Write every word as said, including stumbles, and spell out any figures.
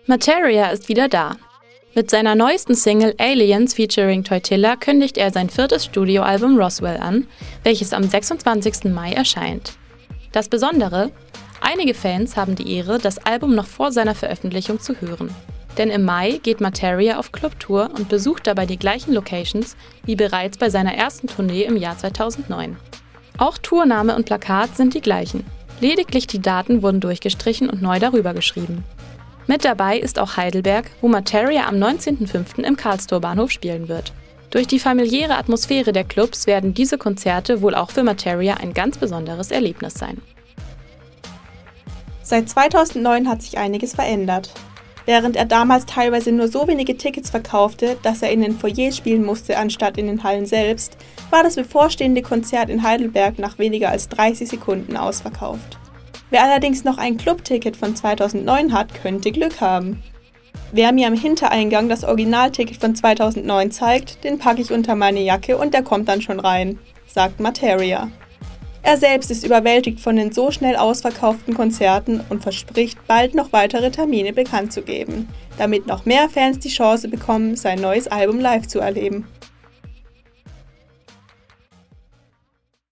Materia ist wieder da. Mit seiner neuesten Single Aliens featuring Toytilla kündigt er sein viertes Studioalbum Roswell an, welches am sechsundzwanzigsten Mai erscheint. Das Besondere: Einige Fans haben die Ehre, das Album noch vor seiner Veröffentlichung zu hören. Denn im Mai geht Materia auf Clubtour und besucht dabei die gleichen Locations wie bereits bei seiner ersten Tournee im Jahr zweitausendneun. Auch Tourname und Plakat sind die gleichen. Lediglich die Daten wurden durchgestrichen und neu darüber geschrieben. Mit dabei ist auch Heidelberg, wo Materia am neunzehnten fünften im Karlstor Bahnhof spielen wird. Durch die familiäre Atmosphäre der Clubs werden diese Konzerte wohl auch für Materia ein ganz besonderes Erlebnis sein. Seit zweitausendneun hat sich einiges verändert. Während er damals teilweise nur so wenige Tickets verkaufte, dass er in den Foyers spielen musste, anstatt in den Hallen selbst, war das bevorstehende Konzert in Heidelberg nach weniger als dreißig Sekunden ausverkauft. Wer allerdings noch ein Clubticket von zweitausendneun hat, könnte Glück haben. Wer mir am Hintereingang das Originalticket von zweitausendneun zeigt, den packe ich unter meine Jacke und der kommt dann schon rein, sagt Materia. Er selbst ist überwältigt von den so schnell ausverkauften Konzerten und verspricht, bald noch weitere Termine bekannt zu geben, damit noch mehr Fans die Chance bekommen, sein neues Album live zu erleben.